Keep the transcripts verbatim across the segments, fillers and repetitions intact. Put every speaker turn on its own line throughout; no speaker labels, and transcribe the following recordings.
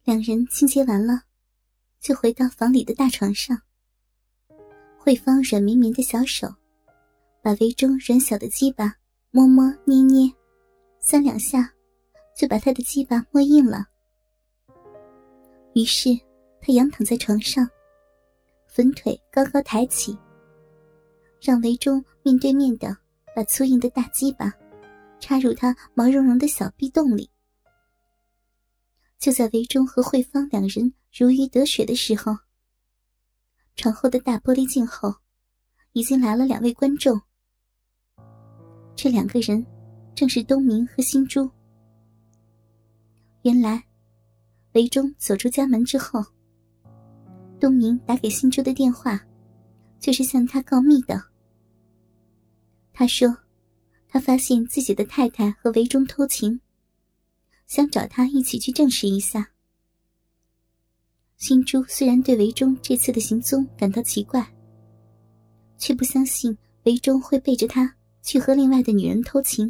两人清洁完了，就回到房里的大床上。慧芳软绵绵的小手把围中软小的鸡巴摸摸捏捏，三两下就把他的鸡巴摸硬了。于是他仰躺在床上，粉腿高高抬起，让围中面对面的把粗硬的大鸡巴插入他毛茸茸的小臂洞里。就在围中和慧芳两人如鱼得水的时候，床后的大玻璃镜后已经来了两位观众。这两个人正是东明和新珠。原来围中走出家门之后，东明打给新珠的电话就是向他告密的。他说他发现自己的太太和围中偷情，想找他一起去证实一下。新珠虽然对围中这次的行踪感到奇怪，却不相信围中会背着他去和另外的女人偷情。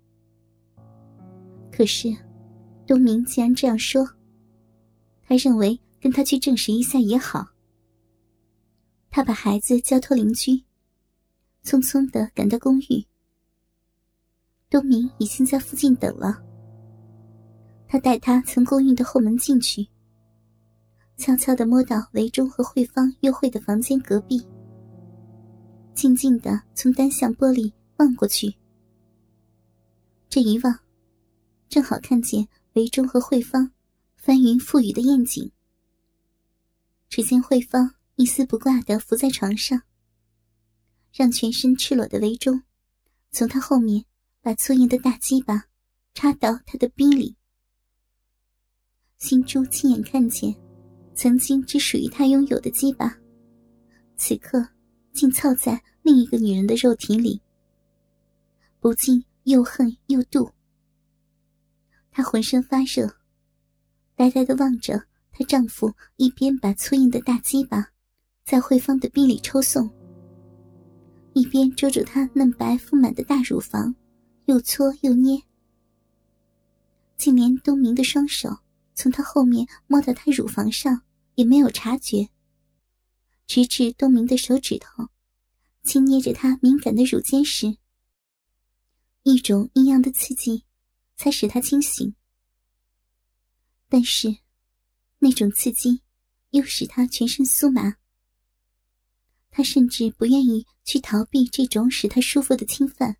可是东明既然这样说，他认为跟他去证实一下也好。他把孩子交托邻居，匆匆地赶到公寓。东明已经在附近等了。他带他从公寓的后门进去，悄悄地摸到围中和慧芳约会的房间隔壁，静静地从单向玻璃望过去。这一望，正好看见围中和慧芳翻云覆雨的艳景。只见慧芳一丝不挂地伏在床上，让全身赤裸的围中从她后面把粗硬的大鸡巴插到她的逼里。新珠亲眼看见曾经只属于她拥有的鸡巴，此刻竟操在另一个女人的肉体里，不禁又恨又妒。她浑身发热，呆呆地望着她丈夫一边把粗硬的大鸡巴在慧芳的逼里抽送，一边捉住她嫩白丰满的大乳房，又搓又捏，竟连东明的双手从她后面摸到她乳房上也没有察觉，直至东明的手指头轻捏着她敏感的乳尖时，一种异样的刺激才使她清醒。但是那种刺激又使她全身酥麻，她甚至不愿意去逃避这种使她舒服的侵犯。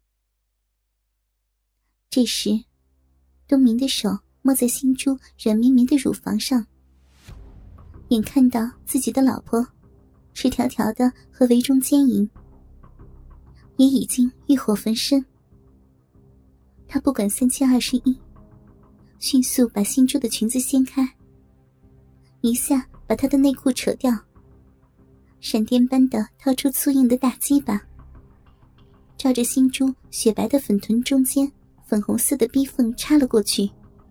这时东明的手摸在新珠软绵绵的乳房上，眼看到自己的老婆赤条条的和围中奸淫，也已经欲火焚身。他不管三七二十一，迅速把新珠的裙子掀开，一下把她的内裤扯掉，闪电般的掏出粗硬的大鸡巴，照着新珠雪白的粉臀中间粉红色的逼缝插了过去。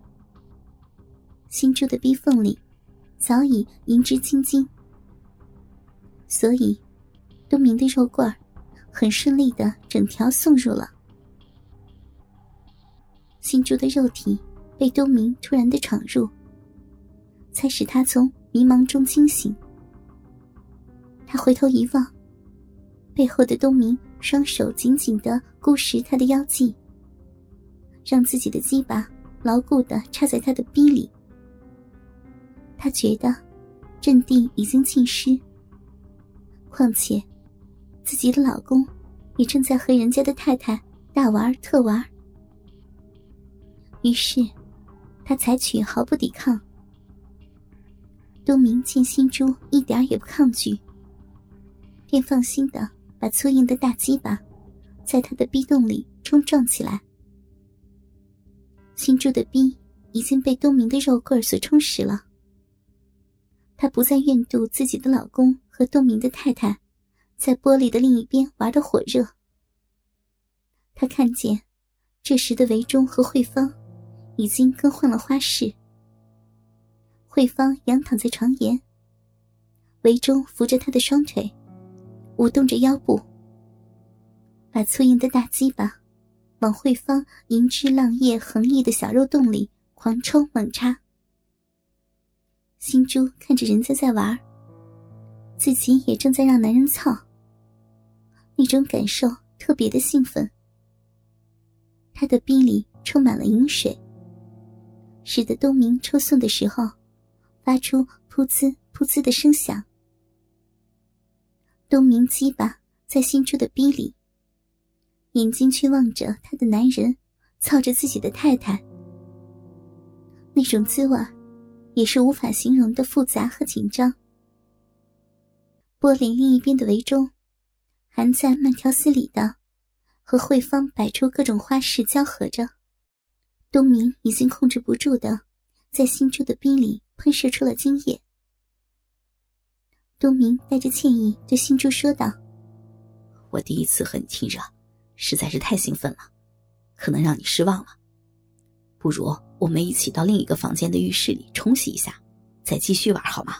新珠的逼缝里早已银汁晶晶，所以东明的肉棍儿很顺利的整条送入了。新珠的肉体被东明突然的闯入，才使他从迷茫中惊醒。他回头一望，背后的东明双手紧紧地箍实他的腰际，让自己的鸡巴牢固地插在他的逼里。他觉得阵地已经尽失，况且自己的老公也正在和人家的太太大玩特玩。于是他采取毫不抵抗。东明见新珠一点也不抗拒，便放心地把粗硬的大鸡巴在他的逼洞里冲撞起来。新珠的逼已经被东明的肉棍所充实了，她不再怨妒自己的老公和东明的太太在玻璃的另一边玩得火热。她看见这时的围中和慧芳已经更换了花式。慧芳仰躺在床沿，围中扶着她的双腿，舞动着腰部，把粗硬的大鸡巴往慧芳银枝浪叶横溢的小肉洞里狂抽猛插。 心珠看着人家在玩，自己也正在让男人操，那种感受特别的兴奋。他的逼里充满了饮水，使得东明抽送的时候发出噗呲噗呲的声响。东明鸡巴在心珠的逼里，眼睛却望着他的男人操着自己的太太，那种滋味也是无法形容的复杂和紧张。玻璃另一边的围中，还在慢条斯理的和慧芳摆出各种花式交合着。东明已经控制不住的在心珠的逼里喷射出了精液。东明带着歉意对心珠说道：
我第一次和你亲热，实在是太兴奋了，可能让你失望了。不如我们一起到另一个房间的浴室里冲洗一下，再继续玩好吗？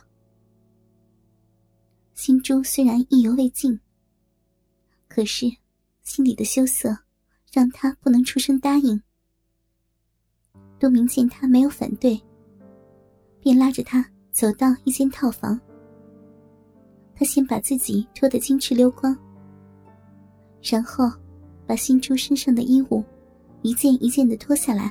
心珠虽然意犹未尽，可是心里的羞涩让他不能出声答应。东明见他没有反对，便拉着他走到一间套房。他先把自己脱得金翅溜光，然后把心珠身上的衣物一件一件地脱下来。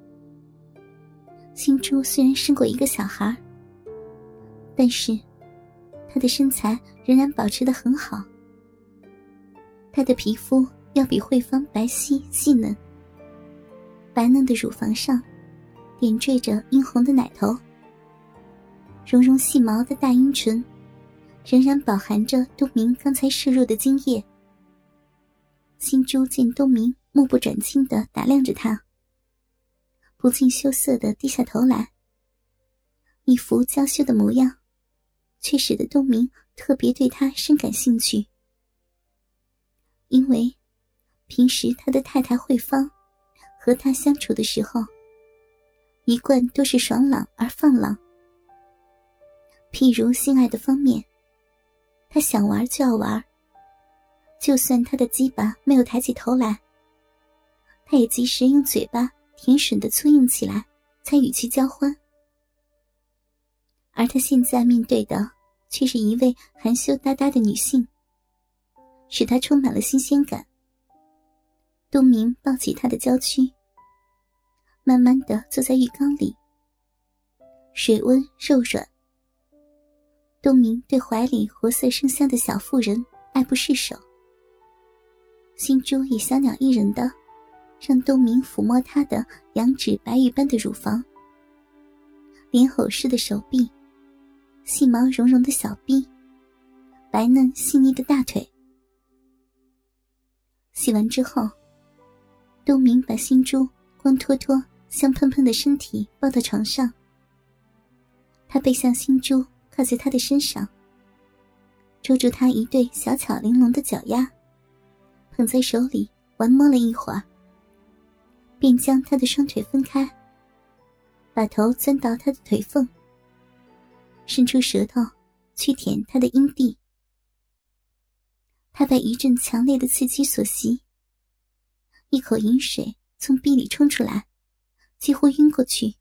心珠虽然生过一个小孩，但是她的身材仍然保持得很好。她的皮肤要比慧芳白皙细嫩，白嫩的乳房上点缀着殷红的奶头，绒绒细毛的大阴唇仍然饱含着东明刚才摄入的精液。心珠见东明目不转睛地打量着她，不禁羞涩地低下头来，一副娇羞的模样，却使得东明特别对她深感兴趣。因为平时他的太太慧芳和他相处的时候，一贯都是爽朗而放浪。譬如性爱的方面，他想玩就要玩，就算他的鸡巴没有抬起头来，他也及时用嘴巴甜吮地粗硬起来，才与其交欢。而他现在面对的却是一位含羞答答的女性，使他充满了新鲜感。东明抱起他的娇躯，慢慢地坐在浴缸里，水温肉软。东明对怀里活色生香的小妇人爱不释手，心珠也小鸟依人的让东明抚摸她的羊脂白玉般的乳房，莲藕似的手臂，细毛茸茸的小臂，白嫩细腻的大腿。洗完之后，东明把心珠光脱脱香喷喷的身体抱到床上，他背向心珠，靠在她的身上，捉住她一对小巧玲珑的脚丫，捧在手里玩摸了一会儿，便将她的双腿分开，把头钻到她的腿缝，伸出舌头去舔她的阴蒂。他被一阵强烈的刺激所袭，一口饮水从壁里冲出来，几乎晕过去。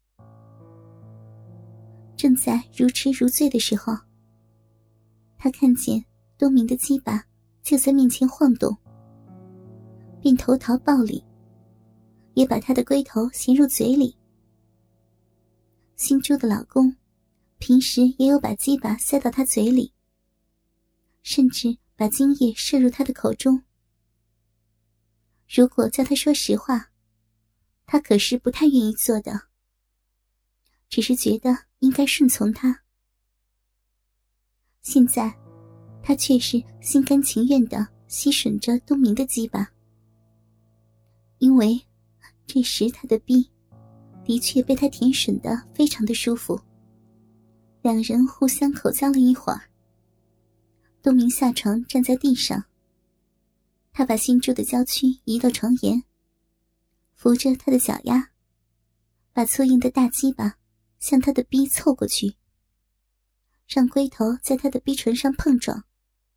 正在如痴如醉的时候，他看见东明的鸡巴就在面前晃动，便投桃报李，也把他的龟头衔入嘴里。心珠的老公平时也有把鸡巴塞到他嘴里，甚至把精液射入他的口中。如果叫他说实话，他可是不太愿意做的，只是觉得应该顺从他。现在他却是心甘情愿地吸吮着东明的鸡巴，因为这时他的逼的确被他舔吮得非常的舒服。两人互相口交了一会儿，东明下床站在地上，他把心珠的娇躯移到床沿，扶着她的脚丫，把粗硬的大鸡巴向她的逼凑过去，让龟头在她的逼唇上碰撞。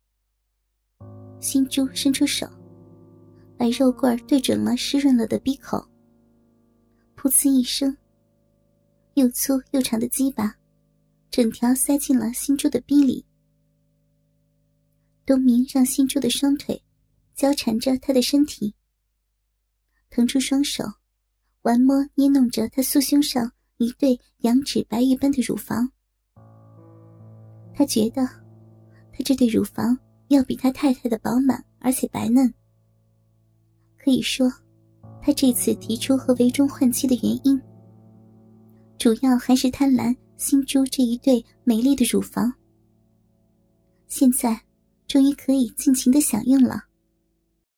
心珠伸出手，把肉棍对准了湿润了的逼口，噗呲一声，又粗又长的鸡巴整条塞进了新珠的逼里。东明让新珠的双腿交缠着他的身体，腾出双手玩摸捏弄着他酥胸上一对羊脂白玉般的乳房。他觉得他这对乳房要比他太太的饱满而且白嫩。可以说他这次提出和韦忠换妻的原因，主要还是贪婪新珠这一对美丽的乳房。现在终于可以尽情地享用了。